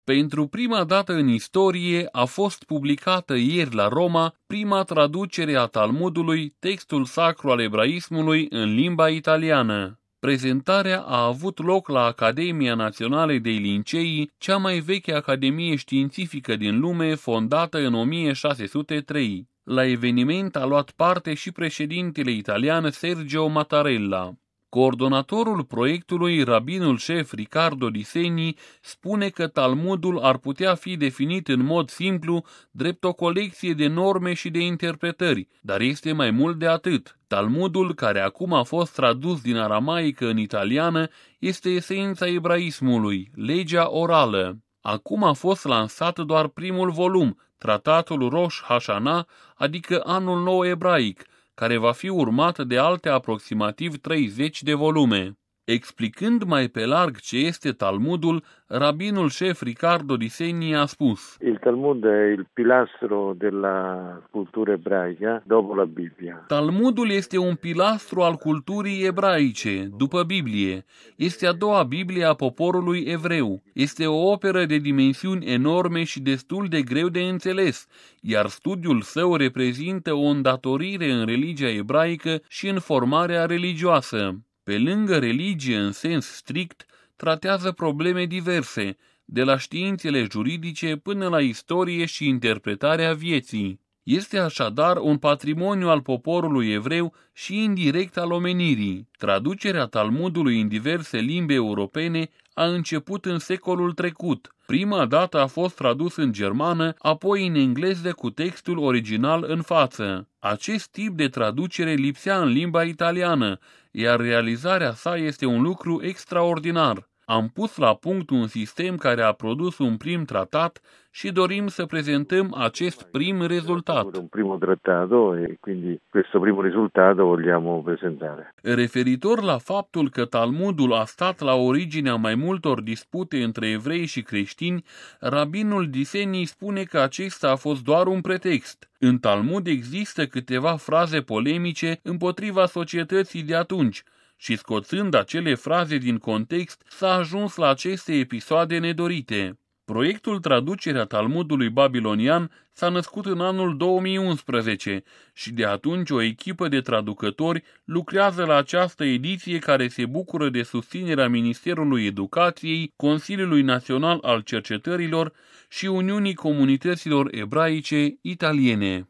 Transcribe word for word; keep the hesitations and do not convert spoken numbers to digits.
Pentru prima dată în istorie a fost publicată ieri la Roma prima traducere a Talmudului, textul sacru al ebraismului, în limba italiană. Prezentarea a avut loc la Academia Națională dei Lincei, cea mai veche academie științifică din lume, fondată în o mie șase sute trei. La eveniment a luat parte și președintele italian Sergio Mattarella. Coordonatorul proiectului, rabinul șef Riccardo Di Segni, spune că Talmudul ar putea fi definit în mod simplu drept o colecție de norme și de interpretări, dar este mai mult de atât. Talmudul, care acum a fost tradus din aramaică în italiană, este esența ebraismului, legea orală. Acum a fost lansat doar primul volum, tratatul Rosh Hashanah, adică anul nou ebraic, care va fi urmat de alte aproximativ treizeci de volume. Explicând mai pe larg ce este Talmudul, rabinul șef Riccardo Di Segni a spus: Il Talmud è il pilastro della cultura ebraica dopo la Bibbia. Talmudul este un pilastru al culturii ebraice, după Biblie. Este a doua Biblie a poporului evreu. Este o operă de dimensiuni enorme și destul de greu de înțeles, iar studiul său reprezintă o îndatorire în religia ebraică și în formarea religioasă. Pe lângă religie în sens strict, tratează probleme diverse, de la științele juridice până la istorie și interpretarea vieții. Este așadar un patrimoniu al poporului evreu și indirect al omenirii. Traducerea Talmudului în diverse limbi europene a început în secolul trecut. Prima dată a fost tradus în germană, apoi în engleză cu textul original în față. Acest tip de traducere lipsea în limba italiană, iar realizarea sa este un lucru extraordinar. Am pus la punct un sistem care a produs un prim tratat și dorim să prezentăm acest prim rezultat. Un primo trattato e quindi questo primo risultato vogliamo presentare. Referitor la faptul că Talmudul a stat la originea mai multor dispute între evrei și creștini, rabinul Di Segni spune că acesta a fost doar un pretext. În Talmud există câteva fraze polemice împotriva societății de atunci, și scoțând acele fraze din context, s-a ajuns la aceste episoade nedorite. Proiectul traducerea Talmudului babilonian s-a născut în anul două mii unsprezece și de atunci o echipă de traducători lucrează la această ediție, care se bucură de susținerea Ministerului Educației, Consiliului Național al Cercetărilor și Uniunii Comunităților Ebraice Italiene.